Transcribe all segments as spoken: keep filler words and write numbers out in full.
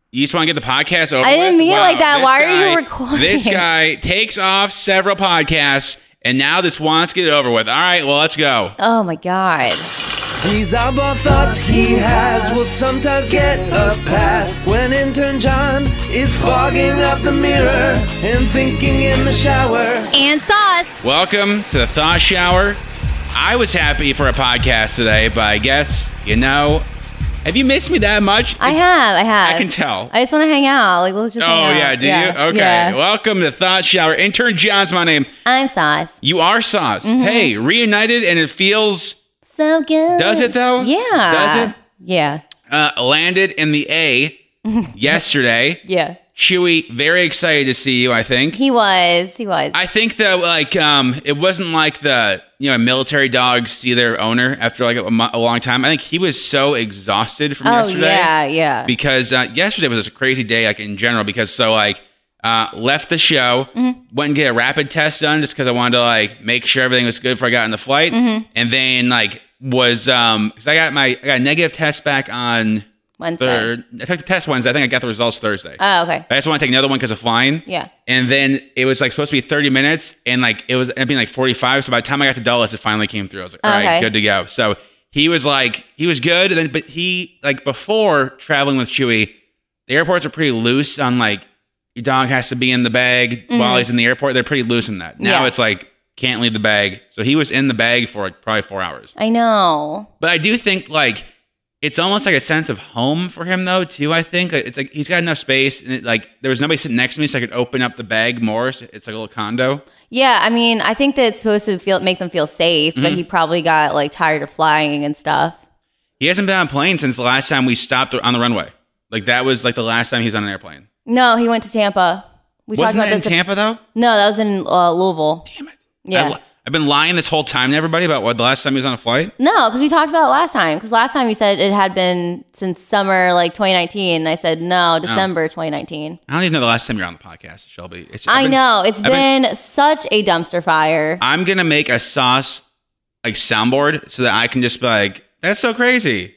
You just want to get the podcast over I didn't with? mean Wow, it like that. this Why guy, are you recording? This guy takes off several podcasts and now just wants to get it over with. All right, well, let's go. Oh my God. These eyeball thoughts he has will sometimes get a pass when intern John is fogging up the mirror and thinking in the shower. And sauce. Welcome to the Thought Shower. I was happy for a podcast today, but I guess, you know, have you missed me that much? I It's- have. I have. I can tell. I just want to hang out. Like, let's just Oh, hang out. yeah, do you? Okay. Yeah. Welcome to the Thought Shower. Intern John's my name. I'm sauce. You are Sauce. Mm-hmm. Hey, reunited, and it feels... So good. Does it, though? Yeah. Does it? Yeah. Uh, landed in the A yesterday. Yeah. Chewy, very excited to see you, I think. He was. He was. I think that, like, um, it wasn't like the, you know, military dogs see their owner after, like, a, mo- a long time. I think he was so exhausted from oh, yesterday. yeah, yeah. Because uh, yesterday was just a crazy day, like, in general. Because, so, like, uh, left the show, Mm-hmm. went and get a rapid test done just because I wanted to, like, make sure everything was good before I got in the flight. Mm-hmm. And then, like, was, um, because I got my, I got a negative test back on Wednesday. third. I took the test Wednesday. I think I got the results Thursday. Oh, okay. I just want to take another one because of flying. Yeah. And then it was like supposed to be thirty minutes, and like it was ended up being like forty-five. So by the time I got to Dulles, it finally came through. I was like, all right, Okay. good to go. So he was like, he was good. And then, but he like before traveling with Chewy, the airports are pretty loose on like your dog has to be in the bag while he's in the airport. They're pretty loose in that. Now Mm-hmm. Yeah. it's like can't leave the bag. So he was in the bag for like probably four hours. I know. But I do think like it's almost like a sense of home for him though too. I think it's like he's got enough space, and it, like there was nobody sitting next to me, so I could open up the bag more. So it's like a little condo. Yeah, I mean, I think that it's supposed to feel make them feel safe, Mm-hmm. but he probably got like tired of flying and stuff. He hasn't been on a plane since the last time we stopped on the runway. Like that was like the last time he was on an airplane. No, he went to Tampa. We Wasn't talked that about in this. Tampa though? No, that was in uh, Louisville. Damn it! Yeah. I, li- I've been lying this whole time to everybody about what the last time he was on a flight. No, because we talked about it last time. Because last time you said it had been since summer like twenty nineteen. And I said no, December twenty nineteen. I don't even know the last time you were on the podcast, Shelby. It's, I've I been- know it's I've been- been, such a dumpster fire. I'm gonna make a sauce like soundboard so that I can just be like, "That's so crazy."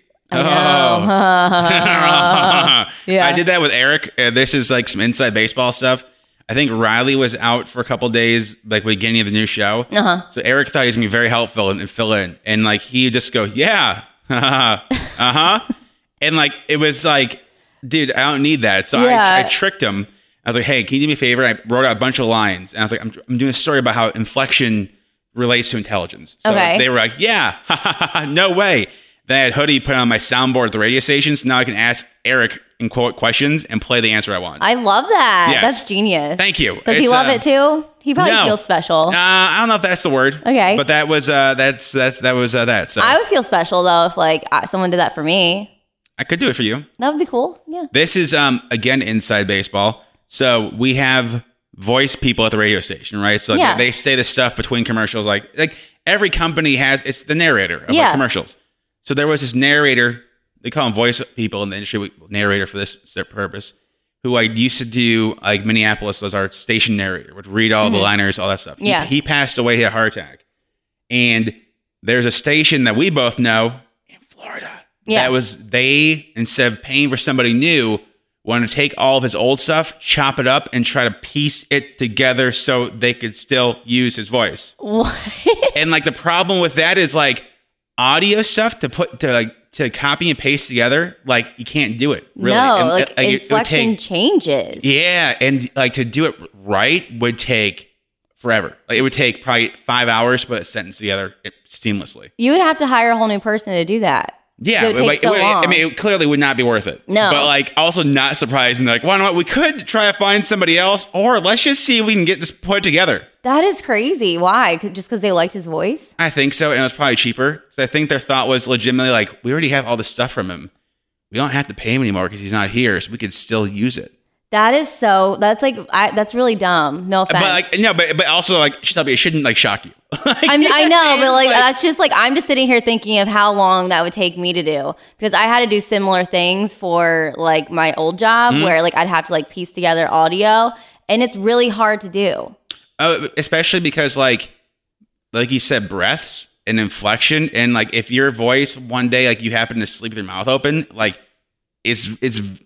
I Oh. Yeah. I did that with Eric. Uh, this is like some inside baseball stuff. I think Riley was out for a couple days, like beginning of the new show. Uh-huh. So Eric thought he was gonna be very helpful and, and fill in, and like he would just go, "Yeah, uh huh," and like it was like, dude, I don't need that. So Yeah. I, I tricked him. I was like, "Hey, can you do me a favor?" I wrote out a bunch of lines, and I was like, "I'm, I'm doing a story about how inflection relates to intelligence." So Okay. they were like, "Yeah, no way." Then I had Hoodie put on my soundboard at the radio station, so now I can ask Eric and quote questions and play the answer I want. I love that. Yes. That's genius. Thank you. Does he It's, love uh, it too? He probably no. feels special. Uh, I don't know if that's the word. Okay. but that was uh, that's that's that was uh, that. So I I, would feel special though if like uh, someone did that for me. could do it for you. That would be cool. Yeah. This is um again inside baseball. So we have voice people at the radio station, right? So like, Yeah. they say the stuff between commercials, like like every company has it's the narrator of like, Yeah. commercials. So there was this narrator. They call them voice people in the industry, narrator for this purpose, who like used to do like Minneapolis was our station narrator, would read all the liners, all that stuff. He- Yeah. He, passed away, he had a heart attack. And there's a station that we both know in Florida. Yeah. That was they, instead of paying for somebody new, wanted to take all of his old stuff, chop it up, and try to piece it together so they could still use his voice. What? And like the problem with that is like audio stuff to put to like to copy and paste together, like you can't do it really. No, And, like uh, it- it would inflection take- changes. yeah, and like to do it right would take forever. Like it would take probably five hours to put a sentence together seamlessly. You would have to hire a whole new person to do that. Yeah, So it takes like, so it- long. I mean, it clearly would not be worth it. No. but like also not surprising. Like, why not? We could try to find somebody else, or let's just see if we can get this put together. That is crazy. Why? 'Cause- Just because they liked his voice? I think so, and it was probably cheaper. So I think their thought was legitimately like, we already have all this stuff from him. We don't have to pay him anymore because he's not here, so we could still use it. That is so. That's like. I, that's really dumb. No offense. But like, no, but but also like, it shouldn't like shock you. Like, I'm, I know, but it's like, that's just like I'm just sitting here thinking of how long that would take me to do because I had to do similar things for like my old job Mm-hmm. where like I'd have to like piece together audio and it's really hard to do. Uh, especially because like like you said, breaths and inflection, and like if your voice one day like you happen to sleep with your mouth open, like it's it's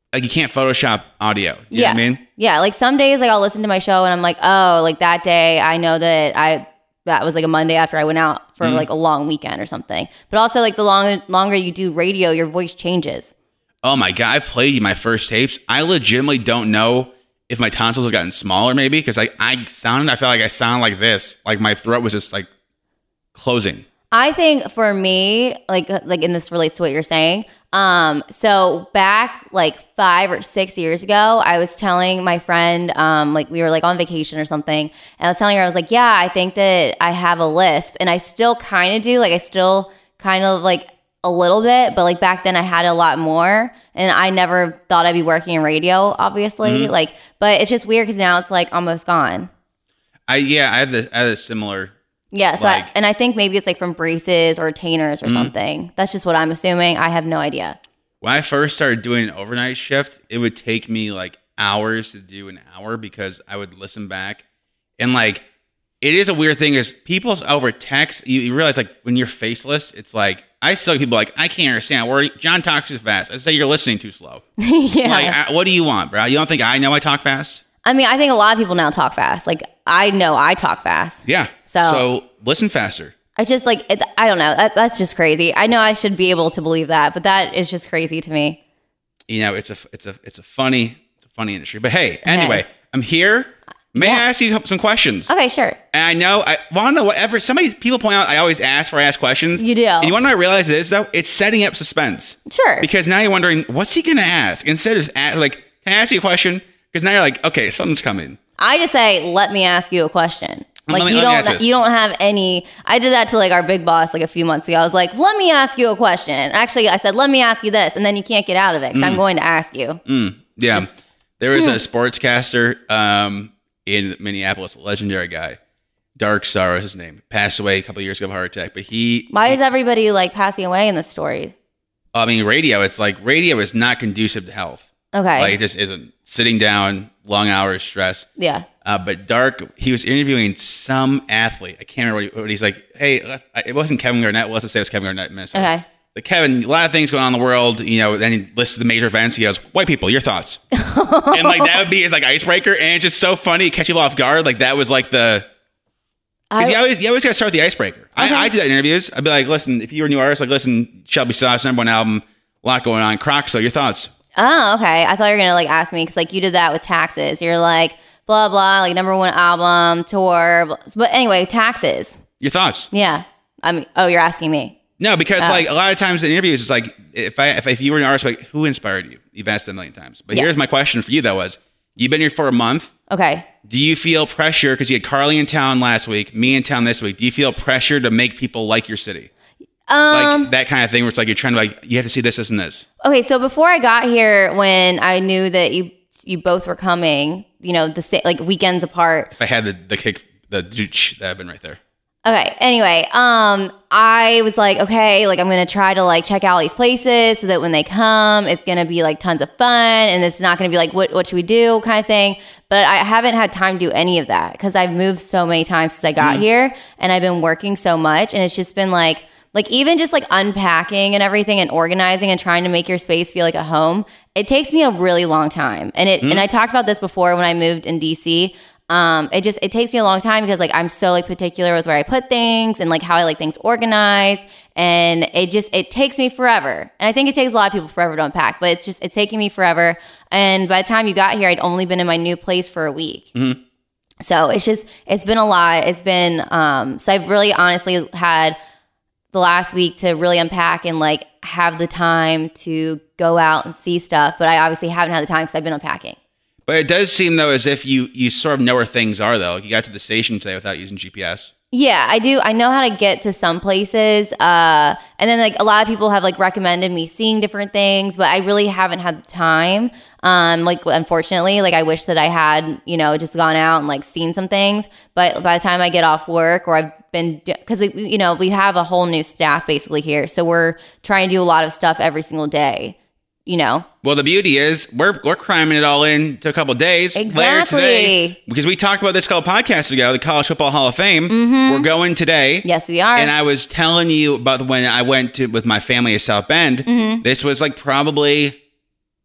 like you can't Photoshop audio. Do you yeah. know what I mean? Yeah. Like some days, like I'll listen to my show and I'm like, oh, like that day, I know that I that was like a Monday after I went out for mm. like a long weekend or something. But also, like the long, longer you do radio, your voice changes. Oh my God, I played my first tapes. I legitimately don't know if my tonsils have gotten smaller, maybe, because I, I sounded, I felt like I sound like this. Like my throat was just like closing. I think for me, like, like, and this relates to what you're saying. Um, so back like five or six years ago, I was telling my friend, um, like we were like on vacation or something, and I was telling her, I was like, yeah, I think that I have a lisp, and I still kind of do. Like I still kind of like a little bit, but like back then I had a lot more, and I never thought I'd be working in radio, obviously. Mm-hmm. Like, but it's just weird because now it's like almost gone. I yeah, I had the I had a similar. Yeah, so like, I, and I think maybe it's like from braces or retainers or mm-hmm. something. That's just what I'm assuming. I have no idea. When I first started doing an overnight shift, it would take me like hours to do an hour because I would listen back. And like, it is a weird thing is people over text, you, you realize like when you're faceless, it's like, I still get people like, I can't understand. Where John talks too fast. I say you're listening too slow. yeah. Like, I, what do you want, bro? You don't think I know I talk fast? I mean, I think a lot of people now talk fast. Like, I know I talk fast. Yeah. So, so listen faster. I just like, it, I don't know. That, that's just crazy. I know I should be able to believe that, but that is just crazy to me. You know, it's a, it's a, it's a funny, it's a funny industry. But hey, anyway, okay. I'm here. May yeah. I ask you some questions? Okay, sure. And I know, I want to know whatever, somebody, people point out, I always ask before I ask questions. You do. And you want to know what I realize it is, though? It's setting up suspense. Sure. Because now you're wondering, what's he going to ask? Instead of just ask, like, can I ask you a question? Because now you're like, okay, something's coming. I just say, let me ask you a question. Like me, you don't, you don't have any. I did that to like our big boss like a few months ago. I was like, let me ask you a question. Actually, I said, let me ask you this, and then you can't get out of it because mm. I'm going to ask you. Mm. Yeah, Just, there was mm. a sportscaster um, in Minneapolis, a legendary guy. Dark Star was his name. Passed away a couple of years ago of a heart attack. But he. Why he, is everybody like passing away in this story? I mean, radio. It's like radio is not conducive to health. Okay, like it just isn't. Sitting down, long hours, stress. Yeah. Uh, but Dark, he was interviewing some athlete. I can't remember what, he, what he's like. Hey, it wasn't Kevin Garnett. Well, let's just say it was Kevin Garnett. Minnesota. Okay. But Kevin, a lot of things going on in the world. You know, then he lists the major events. He goes, "White people, your thoughts?" And like that would be his like icebreaker, and it's just so funny, catch people off guard. Like that was like the. Because you always you always got to start with the icebreaker. Okay. I, I do that in interviews. I'd be like, "Listen, if you were a new artist, like, listen, Shelby Sauce, number one album, a lot going on. Crocs, so your thoughts." Oh, okay. I thought you were gonna like ask me because like you did that with taxes. You're like blah blah, like number one album tour. Blah. But anyway, taxes. Your thoughts? Yeah. I mean, oh, you're asking me. No, because oh. like a lot of times in interviews, it's like if I if, if you were an artist, like who inspired you? You've asked that a million times. But yeah. Here's my question for you though: was you've been here for a month? Okay. Do you feel pressure because you had Carly in town last week, me in town this week? Do you feel pressure to make people like your city? Um, like that kind of thing where it's like you're trying to like you have to see this, this, and this. Okay, so before I got here, when I knew that you you both were coming, you know, the like weekends apart. If I had the the kick the dooch, that'd been right there. Okay. Anyway, um, I was like, okay, like I'm gonna try to like check out these places so that when they come, it's gonna be like tons of fun, and it's not gonna be like what what should we do kind of thing. But I haven't had time to do any of that because I've moved so many times since I got mm. here, and I've been working so much, and it's just been like. Like even just like unpacking and everything and organizing and trying to make your space feel like a home, it takes me a really long time. And it mm. and I talked about this before when I moved in D C. Um, it just it takes me a long time because like I'm so like particular with where I put things and like how I like things organized, and it just it takes me forever. And I think it takes a lot of people forever to unpack, but it's just it's taking me forever. And by the time you got here, I'd only been in my new place for a week. Mm-hmm. So it's just it's been a lot. It's been um, so I've really honestly had. The last week to really unpack and like have the time to go out and see stuff. But I obviously haven't had the time because I've been unpacking. But it does seem though as if you you sort of know where things are though. You got to the station today without using G P S. Yeah, I do. I know how to get to some places. Uh, and then like a lot of people have like recommended me seeing different things, but I really haven't had the time. Um, like unfortunately, like I wish that I had, you know, just gone out and like seen some things. But by the time I get off work or I've been, because we, you know, we have a whole new staff basically here. So we're trying to do a lot of stuff every single day. You know. Well, the beauty is we're we're cramming it all in to a couple of days exactly. later today because we talked about this a couple podcasts ago, the College Football Hall of Fame. Mm-hmm. We're going today. Yes, we are. And I was telling you about when I went to with my family to South Bend. Mm-hmm. This was like probably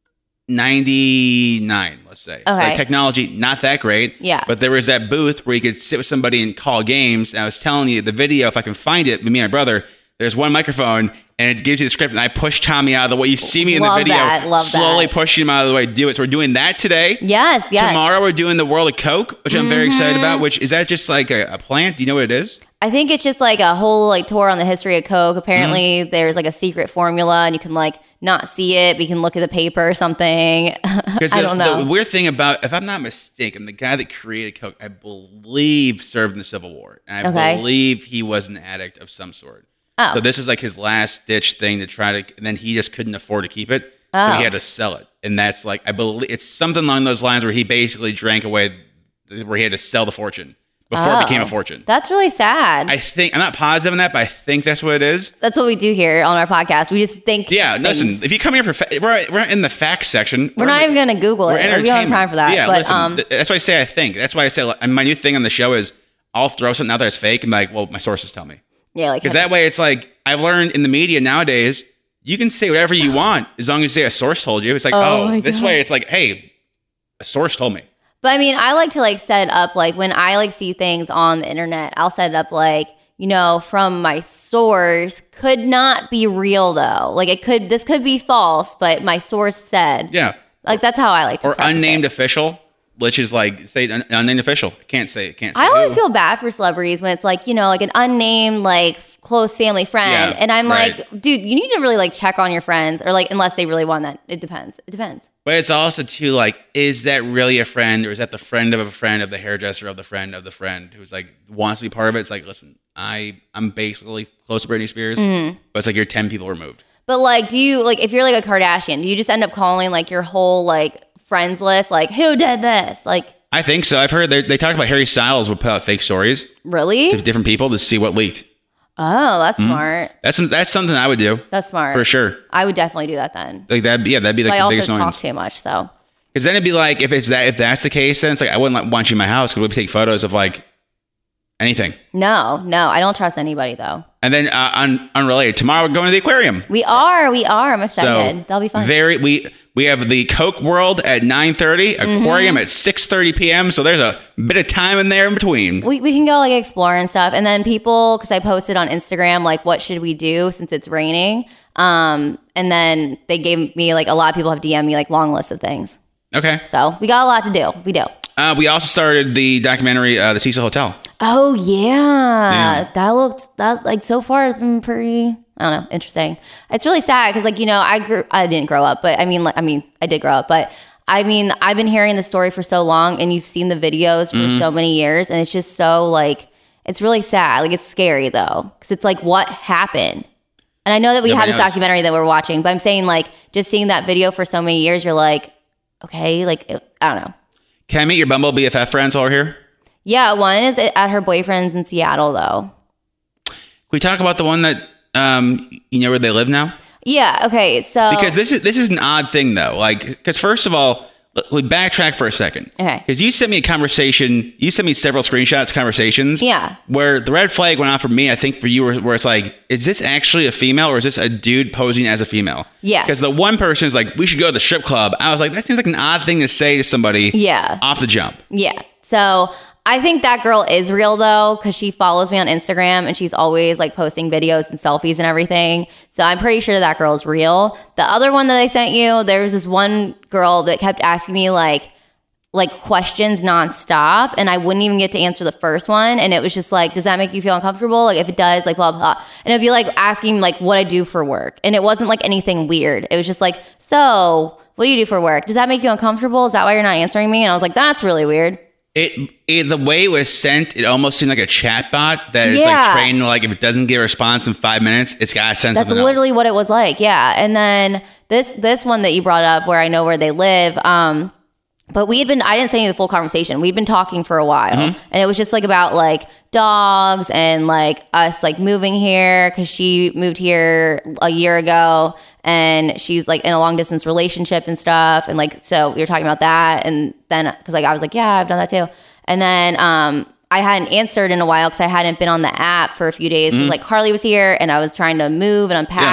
ninety-nine, let's say. So Okay. like technology, not that great. Yeah. But there was that booth where you could sit with somebody and call games. And I was telling you the video, if I can find it, with me and my brother, there's one microphone and it gives you the script. And I push Tommy out of the way. You see me in Love the video, that, love slowly that. pushing him out of the way to do it. So we're doing that today. Yes, yes. Tomorrow we're doing the World of Coke, which I'm very excited about. Which is that just like a, a plant? Do you know what it is? I think it's just like a whole like tour on the history of Coke. Apparently, Mm-hmm. there's like a secret formula, and you can like not see it, but you can look at the paper or something. Because I the, don't know. the weird thing about, if I'm not mistaken, the guy that created Coke, I believe, served in the Civil War, and I Okay. believe he was an addict of some sort. Oh. So this was like his last ditch thing to try to, and then he just couldn't afford to keep it, so Oh. he had to sell it. And that's like, I believe it's something along those lines where he basically drank away, where he had to sell the fortune before it became a Oh. fortune. That's really sad. I think I'm not positive on that, but I think that's what it is. That's what we do here on our podcast. We just think. Yeah, things. listen. If you come here for, fa- we're we're in the facts section. We're not even going to Google it. We're We don't have entertainment. time for that. Yeah, but, listen. um, th- that's why I say I think. That's why I say like, and my new thing on the show is I'll throw something out there that's fake and be like, well, my sources tell me. yeah, like Because that way it's like I've learned in the media nowadays, you can say whatever you want as long as you say a source told you. It's like, Oh oh, my this God. way it's like, hey, a source told me. But I mean, I like to like set it up like when I like see things on the internet, I'll set it up like, you know, from my source could not be real though. Like it could, this could be false, but my source said. Yeah. Like that's how I like to Or preface unnamed it. official, which is like say un- unnamed official. Can't say it. Can't say I always who. feel bad for celebrities when it's like, you know, like an unnamed, like f- close family friend. Yeah, and I'm right. like, dude, you need to really like check on your friends or like, unless they really want that. It depends. It depends. But it's also too like, is that really a friend, or is that the friend of a friend of the hairdresser of the friend of the friend who's like wants to be part of it? It's like, listen, I I'm basically close to Britney Spears, Mm-hmm. but it's like you're ten people removed. But like, do you like, if you're like a Kardashian, do you just end up calling like your whole like friends list? Like who did this? Like I think so. I've heard they, they talked about Harry Styles would put out fake stories really? to different people to see what leaked. Oh, that's smart. That's some- that's something I would do That's smart. for sure. I would definitely do that then. Like that, yeah, that'd be like But I the also biggest talk annoyance. too much, so. Because then it'd be like if it's that if that's the case, then it's like I wouldn't like, want you in my house because we'd take photos of like anything. No, no, I don't trust anybody though. And then uh, un, unrelated, tomorrow we're going to the aquarium. We are, we are. I'm So excited. That'll be fun. Very we we have the Coke World at nine thirty, Mm-hmm. aquarium at six thirty p.m. So there's a bit of time in there in between. we, we can go like explore and stuff. And then people, because I posted on Instagram, like, what should we do since it's raining? Um, and then they gave me like a lot of people have D M'd me like long lists of things. Okay. So we got a lot to do. We do. Uh, we also started the documentary, uh, The Cecil Hotel. Oh yeah. Yeah. That looked that like so far has been pretty, I don't know, interesting. It's really sad because like, you know, I grew I didn't grow up, but I mean like I mean I did grow up, but I mean I've been hearing the story for so long and you've seen the videos for Mm-hmm. so many years and it's just so like it's really sad. Like it's scary though because it's like what happened. And I know that we Nobody have this knows. documentary that we're watching, but I'm saying like just seeing that video for so many years, you're like, okay, like it, I don't know. Can I meet your Bumble B F F friends over here? Yeah, one is at her boyfriend's in Seattle though. Can we talk about the one that um, you know where they live now? Yeah. Okay. So Because this is this is an odd thing though. Like, because first of all, let- we backtrack for a second. Okay. Because you sent me a conversation. You sent me several screenshots, conversations. Yeah. Where the red flag went off for me, I think for you, where, where it's like, is this actually a female or is this a dude posing as a female? Yeah. Because the one person is like, we should go to the strip club. I was like, that seems like an odd thing to say to somebody. Yeah. Off the jump. Yeah. So I think that girl is real though, because she follows me on Instagram and she's always like posting videos and selfies and everything. So I'm pretty sure that girl is real. The other one that I sent you, there was this one girl that kept asking me like, like questions nonstop, and I wouldn't even get to answer the first one. And it was just like, does that make you feel uncomfortable? Like if it does, like blah, blah, blah. And it'd be like asking like what I do for work. And it wasn't like anything weird. It was just like, so what do you do for work? Does that make you uncomfortable? Is that why you're not answering me? And I was like, that's really weird. It, it the way it was sent, it almost seemed like a chat bot that is Yeah. like trained to like if it doesn't get a response in five minutes, it's got to send That's something literally else. what it was like. Yeah. And then this this one that you brought up where I know where they live, um, but we had been, I didn't say any of the full conversation. We'd been talking for a while. Mm-hmm. And it was just like about like dogs and like us like moving here because she moved here a year ago and she's like in a long distance relationship and stuff. And like, so we were talking about that. And then, cause like I was like, yeah, I've done that too. And then, um, I hadn't answered in a while because I hadn't been on the app for a few days. 'Cause, like Carly was here and I was trying to move and unpack. Yeah.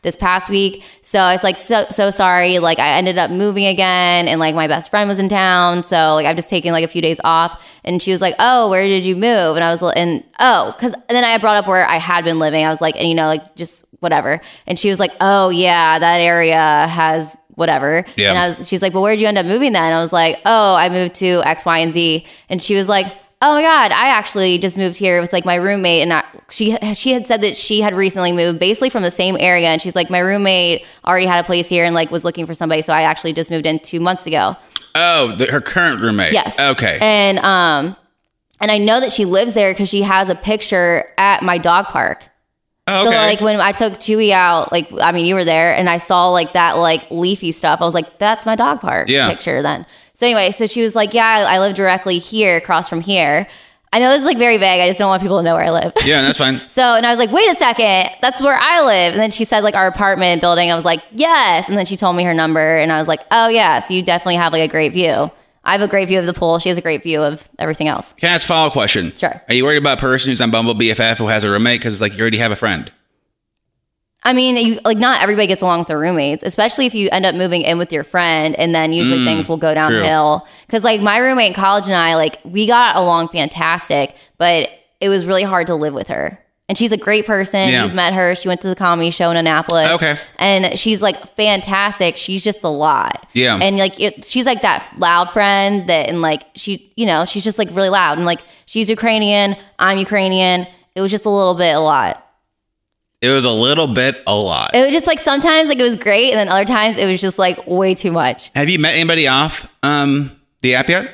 this past week. So I was like, so, so sorry. Like I ended up moving again and like my best friend was in town. So like I've just taken like a few days off. And she was like, oh, where did you move? And I was, and oh, cause then I brought up where I had been living. I was like, and you know, like just whatever. And she was like, oh yeah, that area has whatever. Yeah. And I was, she's like, well, where'd you end up moving then? And I was like, oh, I moved to X, Y, and Z. And she was like, oh my God, I actually just moved here with like my roommate. And I, she, she had said that she had recently moved basically from the same area. And she's like, my roommate already had a place here and like was looking for somebody. So I actually just moved in two months ago. Oh, the, her current roommate. Yes. Okay. And, um, and I know that she lives there because she has a picture at my dog park. Oh, okay. So like when I took Chewy out, like, I mean, you were there and I saw like that like leafy stuff. I was like, that's my dog park yeah. picture then. So anyway, so she was like, yeah, I, I live directly here across from here. I know this is like very vague. I just don't want people to know where I live. Yeah, that's fine. So, and I was like, wait a second, that's where I live. And then she said like our apartment building. I was like, yes. And then she told me her number and I was like, oh yeah. So you definitely have like a great view. I have a great view of the pool. She has a great view of everything else. Can I ask a follow-up question? Sure. Are you worried about a person who's on Bumble B F F who has a roommate? Because it's like you already have a friend. I mean, you, like not everybody gets along with their roommates, especially if you end up moving in with your friend and then usually mm, things will go downhill. Because like my roommate in college and I, like we got along fantastic, but it was really hard to live with her. And she's a great person. Yeah. You've met her. She went to the comedy show in Annapolis. Okay. And she's like fantastic. She's just a lot. Yeah. And like it, she's like that loud friend that, and like she, you know, she's just like really loud. And like she's Ukrainian. I'm Ukrainian. It was just a little bit a lot. It was a little bit a lot. It was just like sometimes like it was great, and then other times it was just like way too much. Have you met anybody off um, the app yet?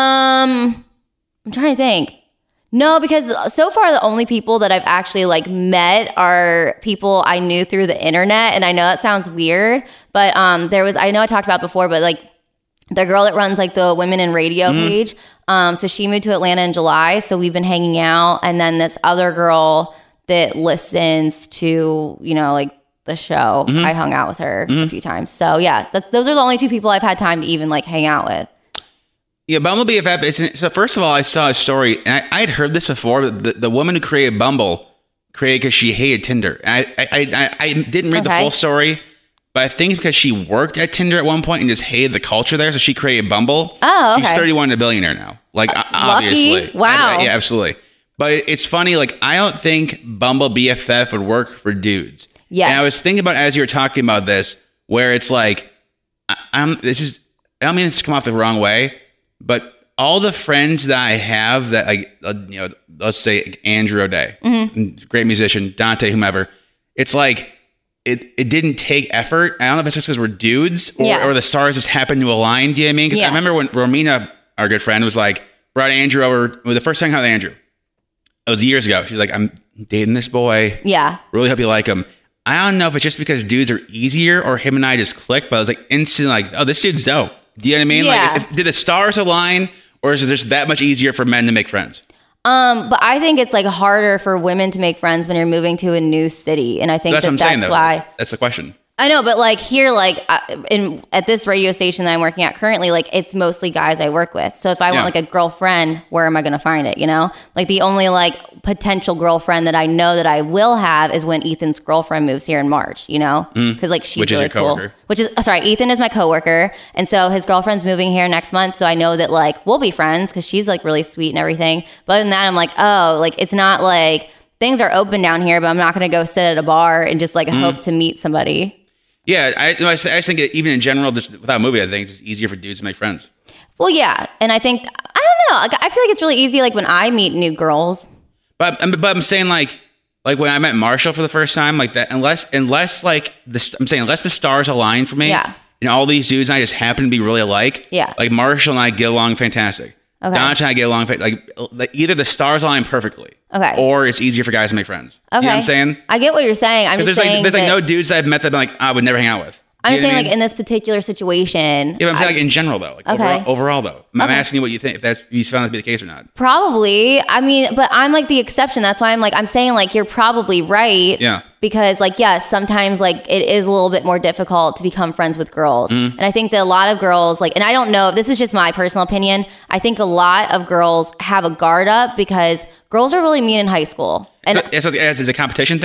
Um, I'm trying to think. No, because so far the only people that I've actually like met are people I knew through the internet, and I know that sounds weird, but um, there was I know I talked about before, but like the girl that runs like the Women in Radio mm-hmm. page. Um, so she moved to Atlanta in July, so we've been hanging out, and then this other girl that listens to, you know, like the show. Mm-hmm. I hung out with her mm-hmm. a few times. So yeah, th- those are the only two people I've had time to even like hang out with. Yeah, Bumble B F F. It's, so first of all, I saw a story, and I, I had heard this before. But the, the woman who created Bumble created because she hated Tinder. I I, I, I didn't read okay. the full story, but I think because she worked at Tinder at one point and just hated the culture there, so she created Bumble. Oh, okay. She's thirty-one and a billionaire now. Like uh, obviously, lucky. Wow. I, I, yeah, absolutely. But it's funny, like, I don't think Bumble B F F would work for dudes. Yes. And I was thinking about, as you were talking about this, where it's like, I, I'm, this is, I don't mean this to come off the wrong way, but all the friends that I have that, like, uh, you know, let's say Andrew O'Day, mm-hmm. great musician, Dante, whomever, it's like, it, it didn't take effort. I don't know if it's just because we're dudes or, yeah. or the stars just happened to align. Do you know what I mean? Because yeah. I remember when Romina, our good friend, was like, brought Andrew over, well, the first time I had Andrew. It was years ago. She's like, I'm dating this boy. Yeah. Really hope you like him. I don't know if it's just because dudes are easier or him and I just click, but I was like instantly like, oh, this dude's dope. Do you know what I mean? Yeah. Like, if, did the stars align or is it just that much easier for men to make friends? Um, but I think it's like harder for women to make friends when you're moving to a new city. And I think that's that what I'm that's saying, though. why. That's the question. I know, but like here, like uh, in at this radio station that I'm working at currently, like it's mostly guys I work with. So if I yeah. want like a girlfriend, where am I going to find it? You know, like the only like potential girlfriend that I know that I will have is when Ethan's girlfriend moves here in March. You know, because mm. like she's Which really is your cool. coworker. Which is oh, sorry, Ethan is my coworker, and so his girlfriend's moving here next month. So I know that like we'll be friends because she's like really sweet and everything. But other than that, I'm like, oh, like it's not like things are open down here, but I'm not going to go sit at a bar and just like mm. hope to meet somebody. Yeah, I, I just think even in general, just without a movie, I think it's just easier for dudes to make friends. Well, yeah, and I think I don't know. Like, I feel like it's really easy, like when I meet new girls. But but I'm saying like like when I met Marshall for the first time, like that. Unless unless like the I'm saying unless the stars align for me, yeah. And all these dudes and I just happen to be really alike, yeah. Like Marshall and I get along fantastic. Okay. Dante and I get along like, like either the stars align perfectly, okay, or it's easier for guys to make friends. Okay, you know what I'm saying? I get what you're saying. I'm just there's saying like there's that, like no dudes that I've met that I'm like I would never hang out with. I'm just saying, I mean? like in this particular situation. Yeah, but I'm saying I, like in general though. Like okay. overall, overall though, I'm okay. asking you what you think. If that's if you found that to be the case or not. Probably. I mean, but I'm like the exception. That's why I'm like I'm saying like you're probably right. Yeah. Because like yes, sometimes like it is a little bit more difficult to become friends with girls, mm. and I think that a lot of girls like, and I don't know. This is just my personal opinion. I think a lot of girls have a guard up because girls are really mean in high school. And so, so it's a competition thing.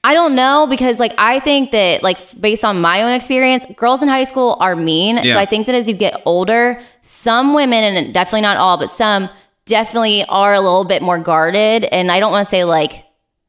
I don't know because like I think that like based on my own experience, girls in high school are mean. Yeah. So I think that as you get older, some women, and definitely not all, but some definitely are a little bit more guarded. And I don't want to say like,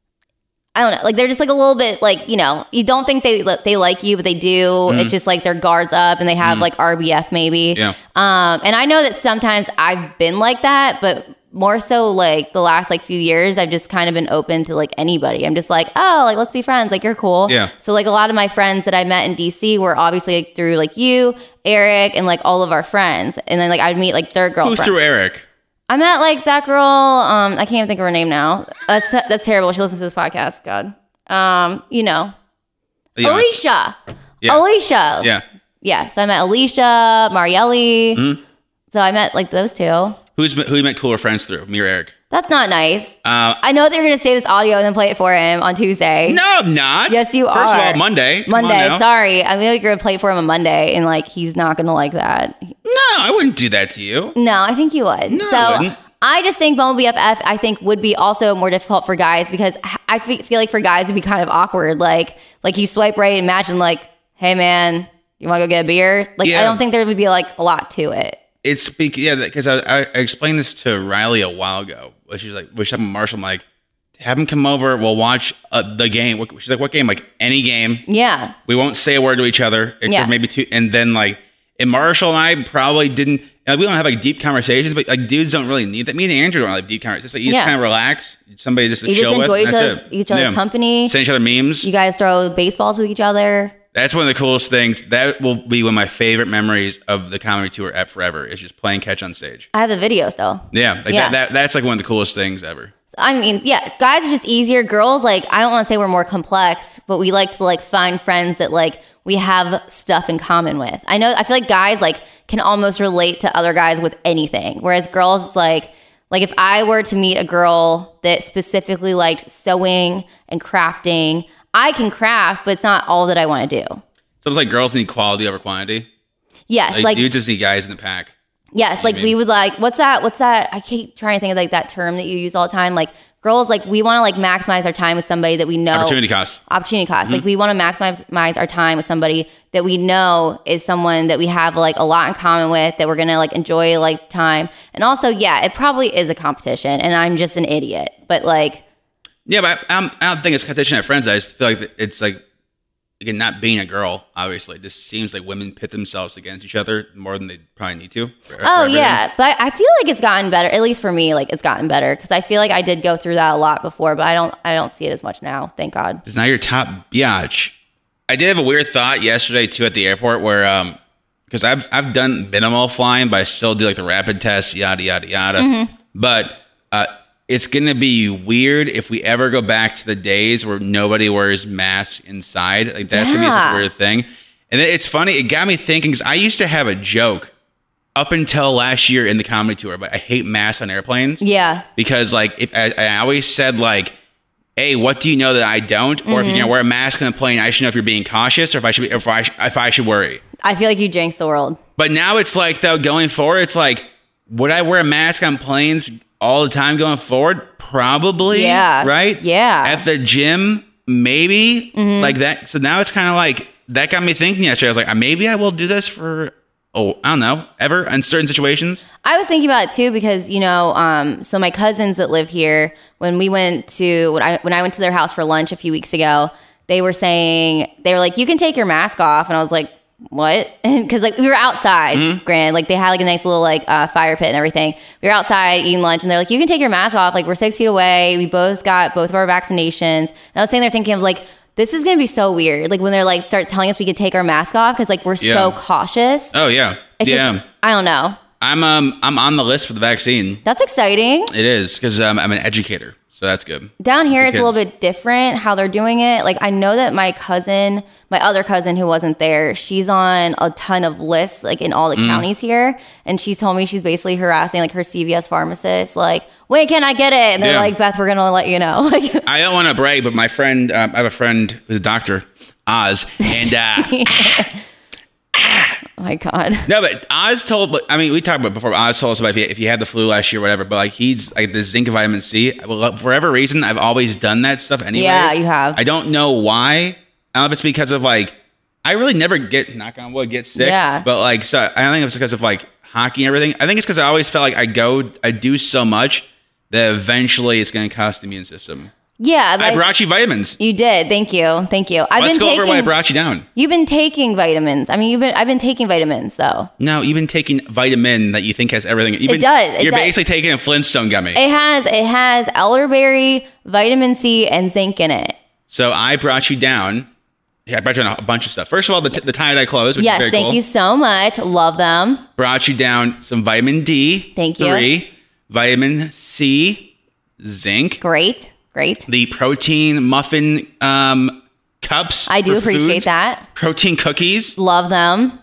I don't know, like they're just like a little bit like, you know, you don't think they they like you, but they do. Mm-hmm. It's just like their guards up and they have mm-hmm. like R B F maybe. Yeah. Um, and I know that sometimes I've been like that, but more so like the last like few years, I've just kind of been open to like anybody. I'm just like, oh, like let's be friends. Like you're cool. Yeah. So like a lot of my friends that I met in D C were obviously like, through like you, Eric, and like all of our friends. And then like I'd meet like their girlfriend. Who's through Eric? I met like that girl. Um, I can't even think of her name now. That's that's terrible. She listens to this podcast. God. Um, you know, Yeah. Alicia. Yeah. Alicia. Yeah. Yeah. So I met Alicia, Marielli. Mm-hmm. So I met like those two. Who's who you met cooler friends through? Me or Eric? That's not nice. Uh, I know they're going to save this audio and then play it for him on Tuesday. No, I'm not. Yes, you First are. First of all, Monday. Come on Monday. now. Sorry. I know you're going to play it for him on Monday, and like he's not going to like that. No, I wouldn't do that to you. No, I think you would. No, so I wouldn't. I just think Bumble B F F, I think, would be also more difficult for guys because I fe- feel like for guys it would be kind of awkward. Like, like you swipe right, imagine like, hey man, you want to go get a beer? Like, Yeah. I don't think there would be like a lot to it. It's bec- yeah, because I, I explained this to Riley a while ago. She's like, "Wish I'm Marshall." I'm like, have him come over. We'll watch uh, the game. What- She's like, "What game?" Like any game. Yeah. We won't say a word to each other. Except Yeah. maybe two. And then like, and Marshall and I probably didn't. Like, we don't have like deep conversations, but like dudes don't really need that. Me and Andrew don't have like, deep conversations. Like, you just Yeah. kind of relax. Somebody just to You chill just enjoy with. each and that's other's, it. each other's Yeah. company. Send each other memes. You guys throw baseballs with each other. That's one of the coolest things. That will be one of my favorite memories of the comedy tour at Forever. Is just playing catch on stage. I have the video still. Yeah, like Yeah. That, that. That's like one of the coolest things ever. I mean, yeah, guys are just easier. Girls, like, I don't want to say we're more complex, but we like to like find friends that like we have stuff in common with. I know, I feel like guys like can almost relate to other guys with anything. Whereas girls, it's like, like if I were to meet a girl that specifically liked sewing and crafting, I can craft, but it's not all that I want to do. So it's like girls need quality over quantity. Yes. Like, Like, you just need guys in the pack. yes. Like mean? we would like, what's that? What's that? I keep trying to think of like that term that you use all the time. Like girls, like we want to like maximize our time with somebody that we know. Opportunity cost. Opportunity cost. Mm-hmm. Like we want to maximize our time with somebody that we know is someone that we have like a lot in common with, that we're going to like enjoy like time. And also, yeah, it probably is a competition and I'm just an idiot, but like, Yeah, but I, I'm, I don't think it's competition at friends. I just feel like it's like, again, not being a girl, obviously. This seems like women pit themselves against each other more than they probably need to. For, for oh everything. yeah. But I feel like it's gotten better, at least for me, like it's gotten better. Cause I feel like I did go through that a lot before, but I don't, I don't see it as much now. Thank God. It's not your top biatch. I did have a weird thought yesterday too at the airport where, um, because I've I've done minimal flying, but I still do like the rapid tests, yada yada yada. Mm-hmm. But uh, it's gonna be weird if we ever go back to the days where nobody wears masks inside. Like that's gonna be such Yeah. a weird thing. And then it's funny. It got me thinking because I used to have a joke up until last year in the comedy tour, but I hate masks on airplanes. Yeah. Because like if I, I always said like, hey, what do you know that I don't? Or Mm-hmm. if you're gonna wear a mask on the plane, I should know if you're being cautious or if I should be, if I if I should worry. I feel like you jinxed the world. But now it's like though going forward, it's like, would I wear a mask on planes all the time going forward? Probably. Yeah. Right? Yeah. At the gym, maybe like that. So now it's kind of like that got me thinking yesterday. I was like, maybe I will do this for oh, I don't know, ever in certain situations. I was thinking about it too because you know, um, so my cousins that live here, when we went to when I when I went to their house for lunch a few weeks ago, they were saying they were like, you can take your mask off, and I was like, what? Because like we were outside, Mm-hmm. granted, like they had like a nice little like uh, fire pit and everything. We were outside eating lunch, and they're like, you can take your mask off. Like we're six feet away. We both got both of our vaccinations. And I was sitting there thinking of like, this is gonna be so weird. Like when they're like start telling us we could take our mask off because like we're Yeah. so cautious. Oh yeah, It's yeah. just, I don't know. I'm um I'm on the list for the vaccine. That's exciting. It is because um, I'm an educator, so that's good. Down here, The it's a little kids. bit different how they're doing it. Like, I know that my cousin, my other cousin who wasn't there, she's on a ton of lists, like, in all the Mm. counties here. And she told me she's basically harassing, like, her C V S pharmacist, like, when can I get it? And they're Yeah. like, Beth, we're going to let you know. Like, I don't want to brag, but my friend, um, I have a friend who's a doctor, Oz, and uh, my God. No, but Oz told, I mean, we talked about before, Oz told us about if you, if you had the flu last year or whatever, but like he's like the zinc and vitamin C. Well, for whatever reason, I've always done that stuff anyway. Yeah, you have. I don't know why. I don't know if it's because of like, I really never get, knock on wood, get sick. Yeah. But like, so I don't think it's because of like hockey and everything. I think it's because I always felt like I go, I do so much that eventually it's going to cost the immune system. Yeah. But I brought you vitamins. You did. Thank you. Thank you. I've Let's been go taking, over why I brought you down. You've been taking vitamins. I mean, you've been, I've been taking vitamins, so. No, you've been taking vitamin that you think has everything. You've It been, does, it You're does. basically taking a Flintstone gummy. It has, it has elderberry, vitamin C, and zinc in it. So I brought you down. Yeah, I brought you down a bunch of stuff. First of all, the, the tie-dye clothes, which Yes, is very thank cool. you so much. Love them. Brought you down some vitamin D. Thank you. Three. Vitamin C, zinc. Great. Great. The protein muffin um, cups. I do for appreciate foods. that. Protein cookies. Love them.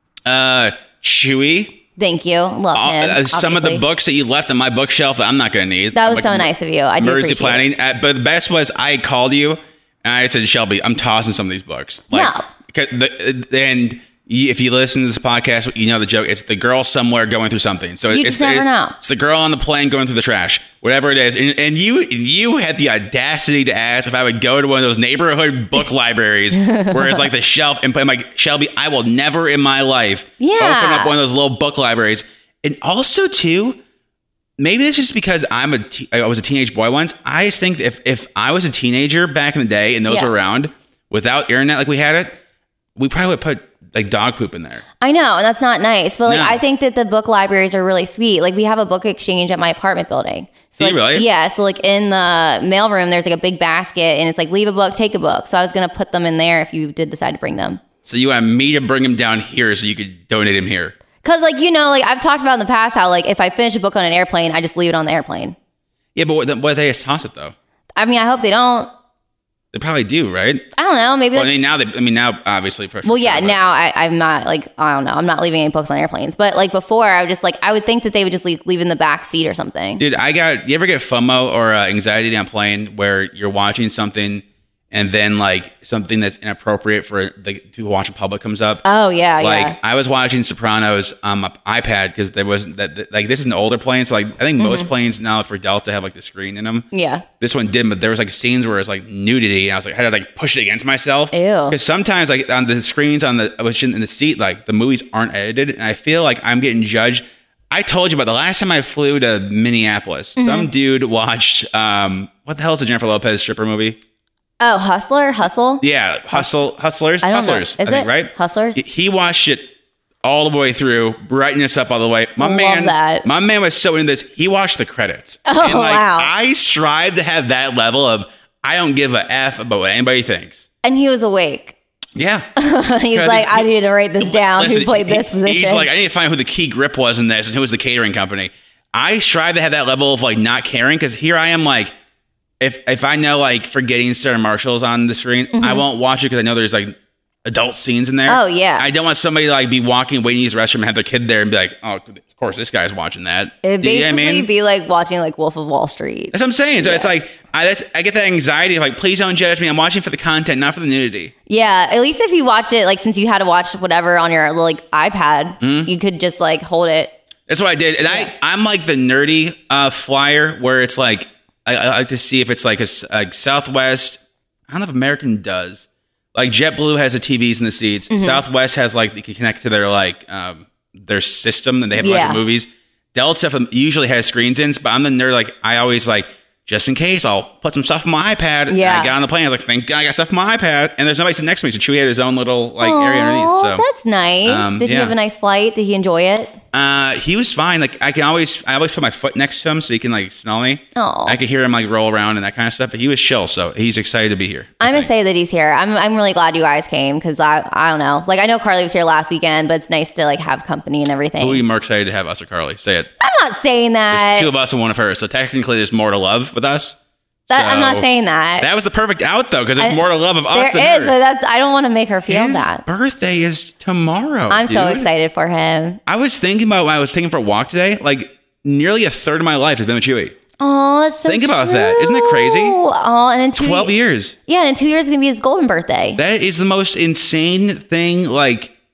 Uh, Chewy. Thank you. Love All- him. uh, some of the obviously. books that you left on my bookshelf that I'm not going to need. That was Like, so nice of you. I do emergency appreciate it. planning. Uh, but the best was I called you and I said, Shelby, I'm tossing some of these books. Like, No. 'cause the, and you, if you listen to this podcast, you know the joke. It's the girl somewhere going through something. So You it's just never it- know. It's the girl on the plane going through the trash, whatever it is. And, and you you had the audacity to ask if I would go to one of those neighborhood book libraries where it's like the shelf. And I'm like, Shelby, I will never in my life Yeah. open up one of those little book libraries. And also, too, maybe it's just because I'm a te- I was a teenage boy once. I just think if if I was a teenager back in the day and those Yeah. were around without internet like we had it, we probably would put like dog poop in there. I know, and that's not nice. But like, No. I think that the book libraries are really sweet. Like, we have a book exchange at my apartment building. So Do you like, really? Yeah. So like in the mailroom, there's like a big basket, and it's like leave a book, take a book. So I was gonna put them in there if you did decide to bring them. So you want me to bring him down here so you could donate him here? Cause like you know, like I've talked about in the past how like if I finish a book on an airplane, I just leave it on the airplane. Yeah, but what, what if they just toss it though? I mean, I hope they don't. They probably do, right? I don't know. Maybe. Well, I like, mean now they. I mean now, obviously. For well, yeah. sure, but- Now I, I'm not like I don't know. I'm not leaving any books on airplanes. But like before, I would just like I would think that they would just leave, leave in the back seat or something. Dude, I got. You ever get FOMO or uh, anxiety on a plane where you're watching something and then like something that's inappropriate for the to watch in public comes up? Oh yeah, Like yeah. I was watching Sopranos on my iPad because there wasn't that that- like this is an older plane, so like I think most Mm-hmm. planes now for Delta have like the screen in them. Yeah. This one didn't, but there was like scenes where it's like nudity. And I was like, I had to like push it against myself. Ew. Because sometimes like on the screens on the I was in the seat, like the movies aren't edited, and I feel like I'm getting judged. I told you about the last time I flew to Minneapolis. Mm-hmm. Some dude watched um what the hell is the Jennifer Lopez stripper movie? Oh, Hustler, Hustle. Yeah, Hustle, Hustlers, I don't know. Hustlers. Is I think, it? right? Hustlers? He- He watched it all the way through, writing this up all the way. My Love man, that. my man was so into this. He watched the credits. Oh, and like, wow. I strive to have that level of I don't give a f about what anybody thinks. And he was awake. Yeah, He's Because like, he- I need to write this down. Listen, who played he- this position? He's like, I need to find who the key grip was in this and who was the catering company. I strive to have that level of like not caring because here I am like, if if I know like forgetting Sarah Marshall's on the screen, I won't watch it because I know there's like adult scenes in there. Mm-hmm. Oh, yeah. I don't want somebody to like be walking, waiting to use the restroom and have their kid there and be like, oh, of course this guy's watching that. It'd Do you know what basically I mean? be like watching like Wolf of Wall Street. That's what I'm saying. So it's like I that's, I get that anxiety of like, please don't judge me. I'm watching for the content, not for the nudity. Yeah, at least if you watched it, like since you had to watch whatever on your like iPad, Mm-hmm. you could just like hold it. That's what I did, and I I'm like the nerdy uh, flyer where it's like I, I like to see if it's like a, s- like Southwest. I don't know if American does. Like JetBlue has the T Vs in the seats. Mm-hmm. Southwest has like they can connect to their like um, their system, and they have a bunch Yeah. of movies. Delta usually has screens in, but I'm the nerd. Like I always like just in case I'll put some stuff on my iPad. And Yeah. I got on the plane. I was like, thank God I got stuff on my iPad, and there's nobody sitting next to me. So Chewie had his own little like area underneath. Oh, So that's nice. um, Did you yeah. have a nice flight? Did he enjoy it? Uh, he was fine. Like I can always, I always put my foot next to him so he can like smell me. Aw. I could hear him like roll around and that kind of stuff. But he was chill, so he's excited to be here. I I'm think. excited that he's here. I'm I'm really glad you guys came because I I don't know. Like I know Carly was here last weekend, but it's nice to like have company and everything. Who are you more excited to have, us or Carly? Say it. I'm not saying There's that. two of us and one of her, so technically there's more to love with us. That- I'm not So- saying that. That was the perfect out though, because there's I- more to love of us There than is, her. but that's I don't want to make her feel His that. birthday is tomorrow. I'm so dude. excited for him. I was thinking about when I was taking for a walk today. Like nearly a third of my life has been with Chewie. Oh, that's so Think about that. Isn't that crazy? true. Oh, and in two Twelve years. Yeah, and in two years is gonna be his golden birthday. That is the most insane thing. Like,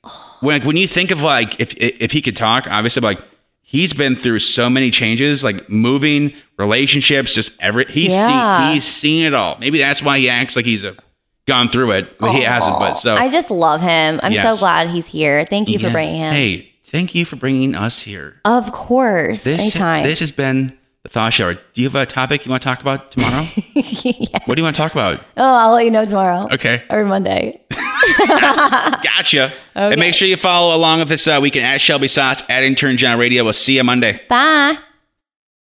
when like, when you think of like if if he could talk, obviously, like he's been through so many changes, like moving, relationships, just every he's Yeah. seen, he's seen it all. Maybe that's why he acts like he's a, gone through it, but he hasn't. But so I just love him. I'm Yes. so glad he's here. Thank you for yes. bringing him. Hey, thank you for bringing us here. Of course. This Anytime. this has been the Thaw Show. Do you have a topic you want to talk about tomorrow? Yeah. What do you want to talk about? Oh, I'll let you know tomorrow. Okay. Or Monday. Gotcha. And make sure you follow along with this uh, weekend at Shelby Sauce at Intern John Radio. We'll see you Monday. Bye.